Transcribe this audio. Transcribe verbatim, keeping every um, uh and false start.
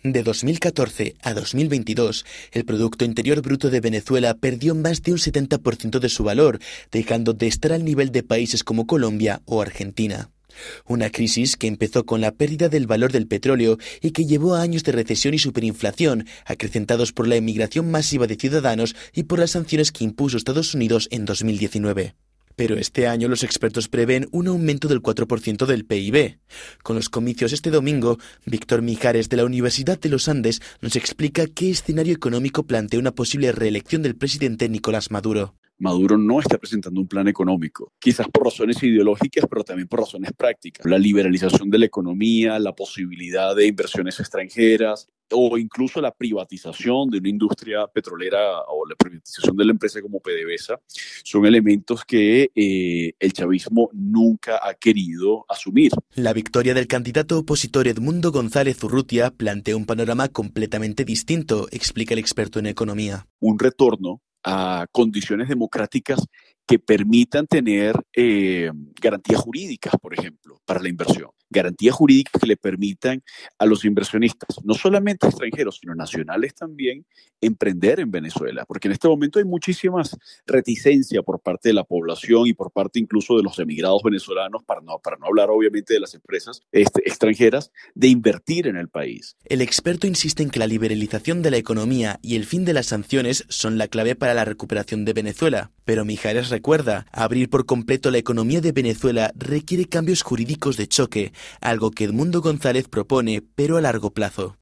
De dos mil catorce a dos mil veintidós, el Producto Interior Bruto de Venezuela perdió más de un setenta por ciento de su valor, dejando de estar al nivel de países como Colombia o Argentina. Una crisis que empezó con la pérdida del valor del petróleo y que llevó a años de recesión y superinflación, acrecentados por la emigración masiva de ciudadanos y por las sanciones que impuso Estados Unidos en dos mil diecinueve. Pero este año los expertos prevén un aumento del cuatro por ciento del P I B. Con los comicios este domingo, Víctor Mijares de la Universidad de los Andes nos explica qué escenario económico plantea una posible reelección del presidente Nicolás Maduro. Maduro no está presentando un plan económico, quizás por razones ideológicas, pero también por razones prácticas. La liberalización de la economía, la posibilidad de inversiones extranjeras o incluso la privatización de una industria petrolera o la privatización de la empresa como PDVSA son elementos que eh, el chavismo nunca ha querido asumir. La victoria del candidato opositor Edmundo González Urrutia plantea un panorama completamente distinto, explica el experto en economía. Un retorno a condiciones democráticas que permitan tener eh, garantías jurídicas, por ejemplo, para la inversión. Garantías jurídicas que le permitan a los inversionistas, no solamente extranjeros, sino nacionales también, emprender en Venezuela. Porque en este momento hay muchísimas reticencia por parte de la población y por parte incluso de los emigrados venezolanos, para no, para no hablar obviamente de las empresas este, extranjeras, de invertir en el país. El experto insiste en que la liberalización de la economía y el fin de las sanciones son la clave para la recuperación de Venezuela. Pero Mijares recuerda, abrir por completo la economía de Venezuela requiere cambios jurídicos de choque, algo que Edmundo González propone, pero a largo plazo.